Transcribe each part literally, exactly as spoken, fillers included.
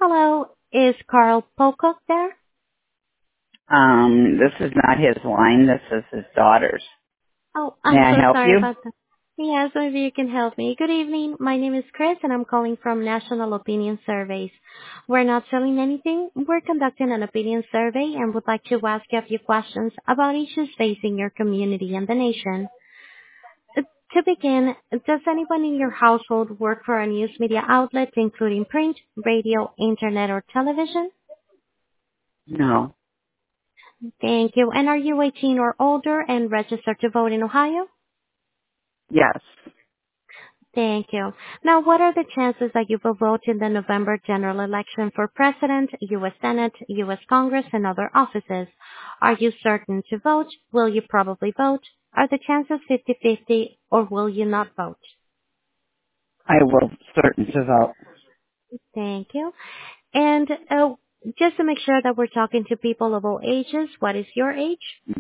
Hello, is Carl Pocock there? Um, this is not his line. This is his daughter's. Oh, May I'm I so help sorry you? about that. Yes, maybe you can help me. Good evening. My name is Chris, and I'm calling from National Opinion Surveys. We're not selling anything. We're conducting an opinion survey and would like to ask you a few questions about issues facing your community and the nation. Uh, To begin, does anyone in your household work for a news media outlet, including print, radio, internet, or television? No. Thank you. And are you eighteen or older and registered to vote in Ohio? Yes. Thank you. Now, what are the chances that you will vote in the November general election for President, U S Senate, U S Congress, and other offices? Are you certain to vote? Will you probably vote? Are the chances fifty-fifty, or will you not vote? I will certain to vote. Thank you. And uh, just to make sure that we're talking to people of all ages, what is your age?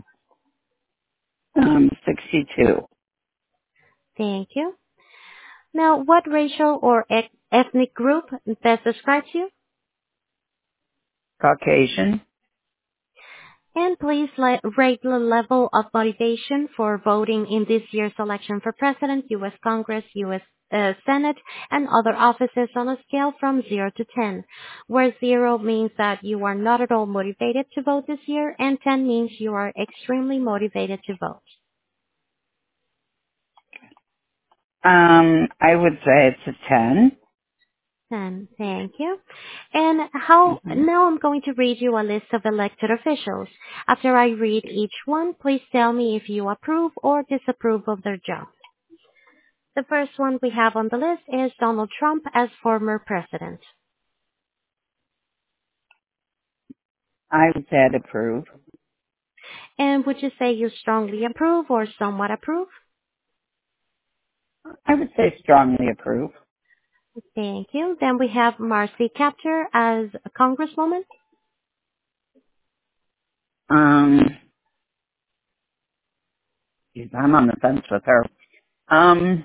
Um, sixty-two. Thank you. Now, what racial or ec- ethnic group best describes you? Caucasian. And please le- rate the level of motivation for voting in this year's election for President, U S Congress, U S uh, Senate, and other offices on a scale from zero to ten, where zero means that you are not at all motivated to vote this year, and ten means you are extremely motivated to vote. Um, I would say it's a ten. ten, thank you. And how, Mm-hmm. now I'm going to read you a list of elected officials. After I read each one, please tell me if you approve or disapprove of their job. The first one we have on the list is Donald Trump as former president. I would say I'd approve. And would you say you strongly approve or somewhat approve? I would say strongly approve. Thank you. Then we have Marcy Kaptur as a congresswoman. Um, geez, I'm on the fence with her. Um,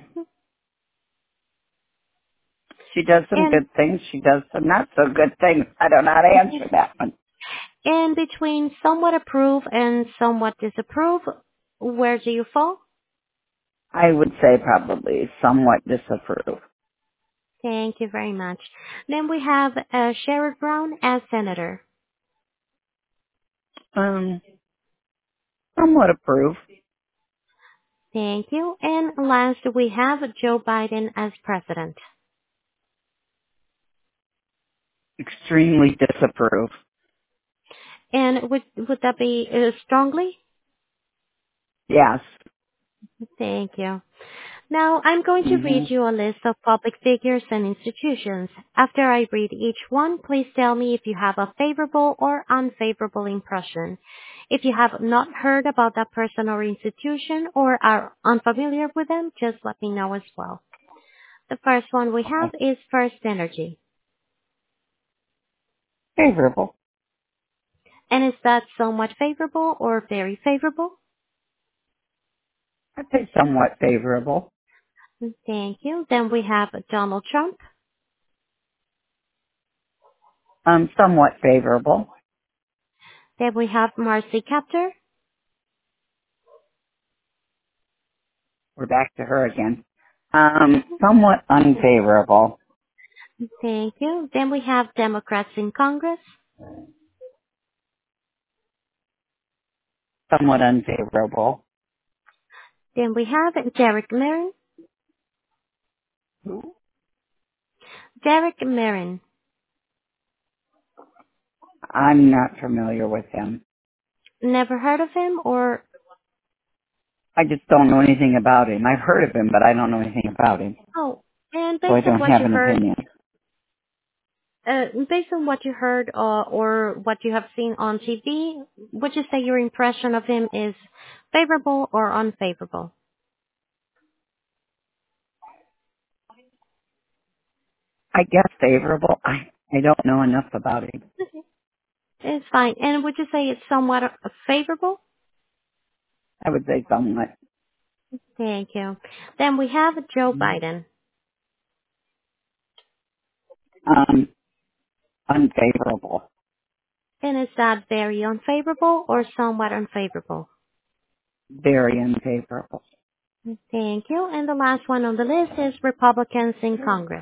she does some And good things. She does some not so good things. I don't know how to answer that one. in between somewhat approve and somewhat disapprove, where do you fall? I would say probably somewhat disapprove. Thank you very much. Then we have uh, Sherrod Brown as senator. Um, somewhat approve. Thank you. And last we have Joe Biden as president. Extremely disapprove. And would would that be uh, strongly? Yes. Thank you. Now, I'm going to read hmm you a list of public figures and institutions. After I read each one, please tell me if you have a favorable or unfavorable impression. If you have not heard about that person or institution or are unfamiliar with them, just let me know as well. The first one we have Okay. is First Energy. Favorable. And is that somewhat favorable or very favorable? I'd say somewhat favorable. Thank you. Then we have Donald Trump. Um, somewhat favorable. Then we have Marcy Kaptur. We're back to her again. Um, somewhat unfavorable. Thank you. Then we have Democrats in Congress. Somewhat unfavorable. Then we have Derek Marin. Derek Marin. I'm not familiar with him. Never heard of him or, I just don't know anything about him. I've heard of him, but I don't know anything about him. oh, and So I based on don't what have you an heard, opinion. uh, based on what you heard uh, or what you have seen on T V, would you say your impression of him is favorable or unfavorable? I guess favorable. I, I don't know enough about him. It's fine. And would you say it's somewhat uh, favorable? I would say somewhat. Thank you. Then we have Joe Biden. Um, Unfavorable. And is that very unfavorable or somewhat unfavorable? Very unfavorable. Thank you. And the last one on the list is Republicans in Congress.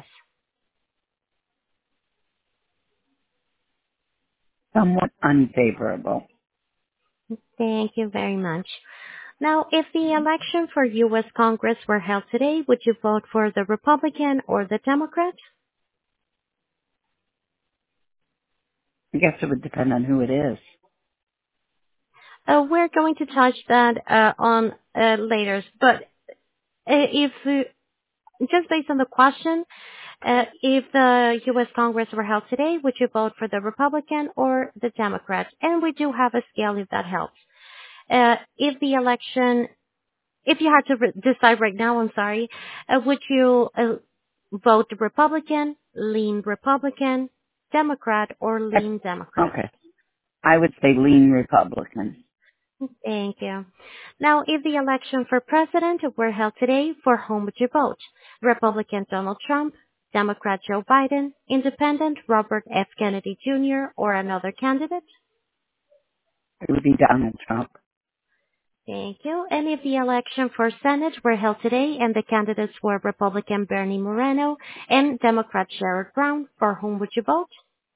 Somewhat unfavorable. Thank you very much. Now, if the election for U S. Congress were held today, would you vote for the Republican or the Democrat? I guess it would depend on who it is. Uh, we're going to touch that uh, on uh, later, but uh, if uh, just based on the question, uh, if the U S. Congress were held today, would you vote for the Republican or the Democrat? And we do have a scale if that helps. Uh, if the election, if you had to re- decide right now, I'm sorry, uh, would you uh, vote Republican, lean Republican, Democrat, or lean Democrat? Okay. I would say lean Republican. Thank you. Now, if the election for president were held today, for whom would you vote? Republican Donald Trump, Democrat Joe Biden, Independent Robert F. Kennedy Junior, or another candidate? It would be Donald Trump. Thank you. And if the election for Senate were held today and the candidates were Republican Bernie Moreno and Democrat Sherrod Brown, for whom would you vote?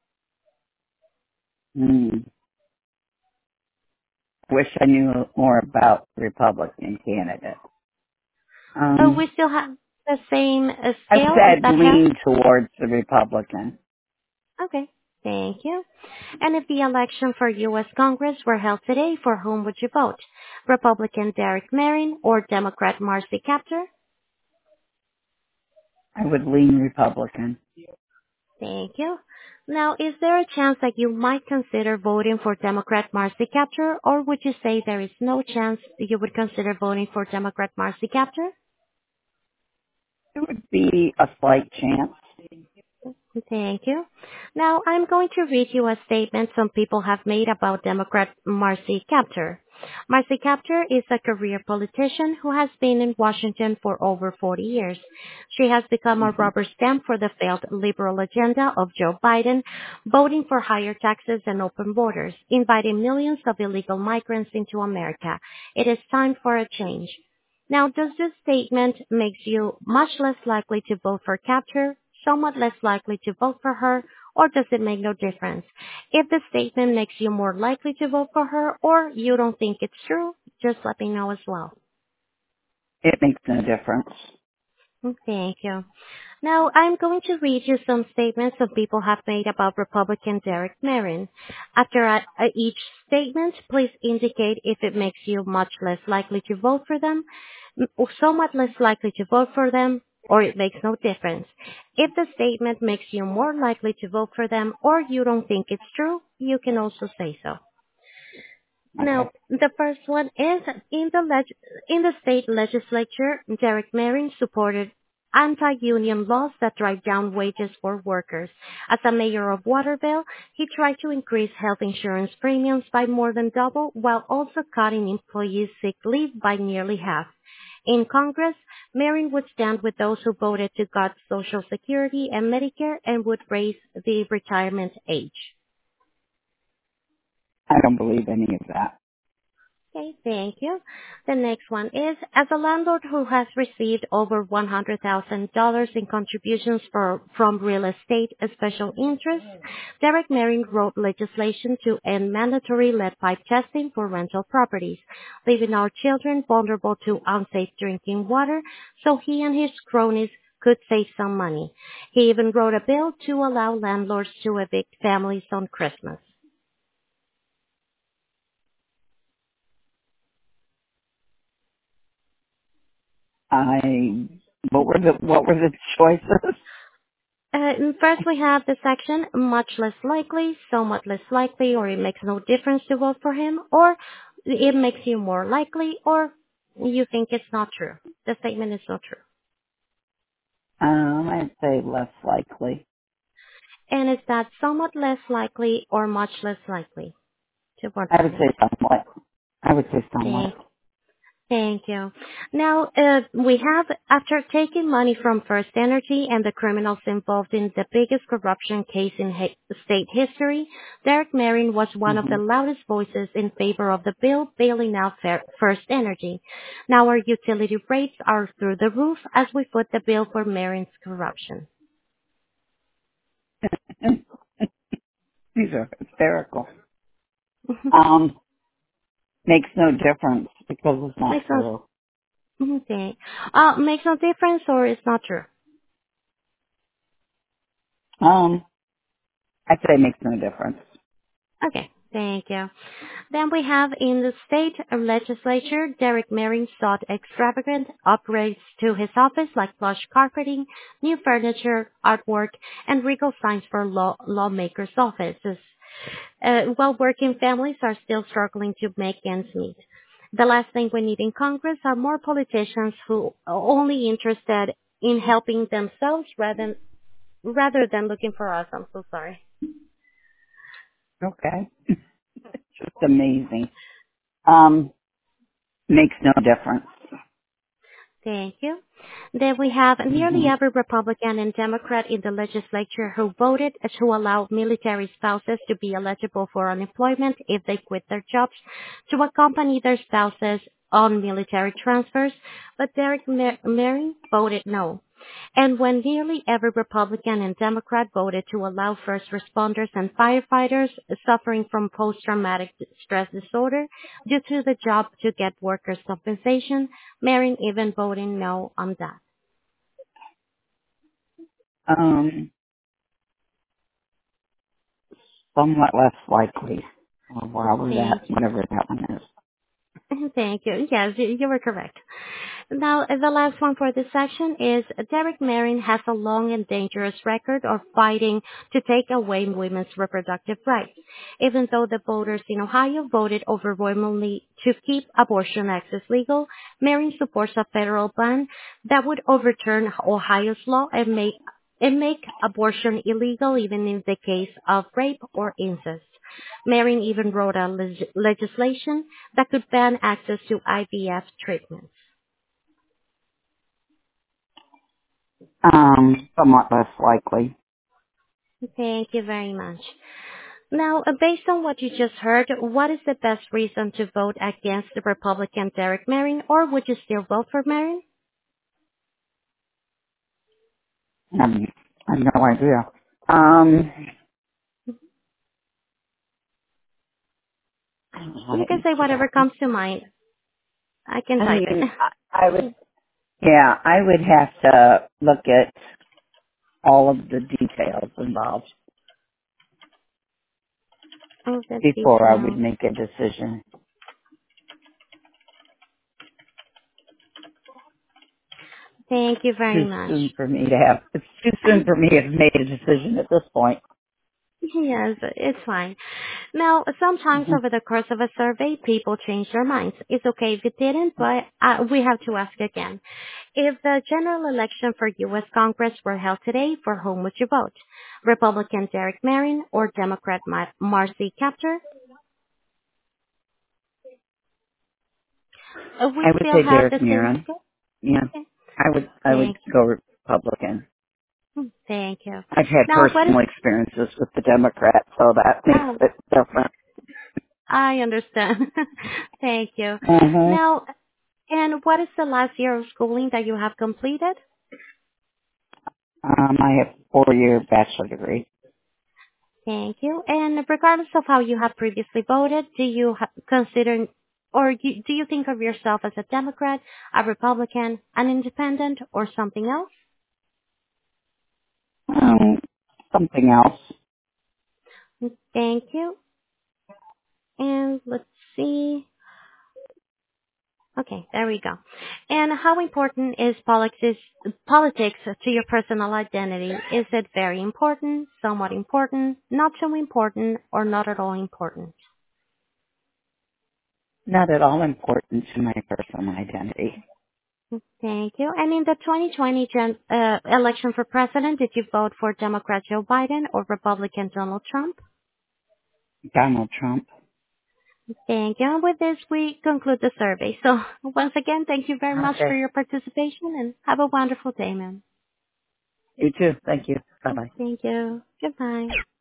Hmm. Wish I knew more about Republican candidate. Oh, Um, we still have the same uh, I scale, if said that helps. lean towards the Republican. Okay. Thank you. And if the election for U S. Congress were held today, for whom would you vote? Republican Derek Merrin or Democrat Marcy Kaptur? I would lean Republican. Thank you. Now, is there a chance that you might consider voting for Democrat Marcy Kaptur, or would you say there is no chance you would consider voting for Democrat Marcy Kaptur? It would be a slight chance. Thank you. Now, I'm going to read you a statement some people have made about Democrat Marcy Kaptur. Marcy Kaptur is a career politician who has been in Washington for over forty years. She has become a Hmm. rubber stamp for the failed liberal agenda of Joe Biden, voting for higher taxes and open borders, inviting millions of illegal migrants into America. It is time for a change. Now, does this statement make you much less likely to vote for Kaptur, somewhat less likely to vote for her, or does it make no difference? If the statement makes you more likely to vote for her or you don't think it's true, just let me know as well. It makes no difference. Thank you. Now, I'm going to read you some statements some people have made about Republican Derek Merrin. After uh, each statement, please indicate if it makes you much less likely to vote for them, or somewhat less likely to vote for them, or it makes no difference. If the statement makes you more likely to vote for them or you don't think it's true, you can also say so. Okay. Now, the first one is in the leg- in the state legislature, Derek Merrin supported anti-union laws that drive down wages for workers. As a mayor of Waterville, he tried to increase health insurance premiums by more than double while also cutting employees' sick leave by nearly half. In Congress, Merrin would stand with those who voted to cut Social Security and Medicare and would raise the retirement age. I don't believe any of that. Okay, thank you. The next one is, as a landlord who has received over one hundred thousand dollars in contributions for, from real estate as special interests, Derek Merrin wrote legislation to end mandatory lead pipe testing for rental properties, leaving our children vulnerable to unsafe drinking water, so he and his cronies could save some money. He even wrote a bill to allow landlords to evict families on Christmas. I. What were the What were the choices? Uh, first, we have the section much less likely, somewhat less likely, or it makes no difference to vote for him, or it makes you more likely, or you think it's not true. The statement is not true. Um, I'd say less likely. And is that somewhat less likely or much less likely to vote I for would him? say somewhat. I would say somewhat. Thank, Thank you. Now, uh, we have, after taking money from First Energy and the criminals involved in the biggest corruption case in ha- state history, Derek Merrin was one of Hmm. the loudest voices in favor of the bill bailing out Fer- First Energy. Now our utility rates are through the roof as we foot the bill for Merrin's corruption. These are hysterical. Um, makes no difference because it's not Makes true. no, okay. Uh, makes no difference or it's not true? Um, I'd say it makes no difference. Okay, thank you. Then we have in the state legislature, Derek Merrin sought extravagant upgrades to his office like plush carpeting, new furniture, artwork, and regal signs for law- lawmakers' offices, uh, while working families are still struggling to make ends meet. The last thing we need in Congress are more politicians who are only interested in helping themselves rather than, rather than looking for us. I'm so sorry. Okay. Just amazing. Um, makes no difference. Thank you. Then we have nearly Hmm. every Republican and Democrat in the legislature who voted to allow military spouses to be eligible for unemployment if they quit their jobs to accompany their spouses on military transfers, but Derek Mer- Merrin voted no. And when nearly every Republican and Democrat voted to allow first responders and firefighters suffering from post-traumatic stress disorder due to the job to get workers' compensation, Merrin even voting no on that. Um, somewhat less likely. Or wherever that, Thank whatever that one is. you. Thank you. Yes, you you were correct. Now, the last one for this section is Derek Merrin has a long and dangerous record of fighting to take away women's reproductive rights. Even though the voters in Ohio voted overwhelmingly to keep abortion access legal, Merrin supports a federal ban that would overturn Ohio's law and make and make abortion illegal even in the case of rape or incest. Merrin even wrote a leg- legislation that could ban access to I V F treatment. Um, somewhat less likely. Thank you very much. Now, uh, based on what you just heard, what is the best reason to vote against the Republican Derek Merrin, or would you still vote for Merrin? Um, I have no idea. Um, I don't know how You to can say answer whatever that. comes to mind. I can I type it. mean, I, I would, yeah, I would have to look at all of the details involved Oh, the before I would details. make a decision. Thank you Too very much. soon for me to have, it's too soon for me to have made a decision at this point. Yes, it's fine. Now, sometimes Hmm. over the course of a survey, people change their minds. It's okay if it didn't, but uh, we have to ask again. If the general election for U S Congress were held today, for whom would you vote? Republican Derek Merrin or Democrat Mar- Marcy Kaptur? Uh, we I would still say have Derek the same Murin. score? Yeah, Okay. I would, I would Thank go Republican. you. Thank you. I've had Now, what is... personal experiences with the Democrats, so that makes Oh, it different. I understand. Thank you. Hmm. Now, and what is the last year of schooling that you have completed? Um, I have a four-year bachelor degree. Thank you. And regardless of how you have previously voted, do you ha- consider or you, do you think of yourself as a Democrat, a Republican, an independent, or something else? Um, something else. Thank you. And let's see. Okay, there we go. And how important is politics, politics to your personal identity? Is it very important, somewhat important, not so important, or not at all important? Not at all important to my personal identity. Thank you. And in the twenty twenty gen, uh, election for president, did you vote for Democrat Joe Biden or Republican Donald Trump? Donald Trump. Thank you. And with this, we conclude the survey. So once again, thank you very much for Okay. your participation and have a wonderful day, ma'am. You too. Thank you. Bye bye. Thank you. Goodbye.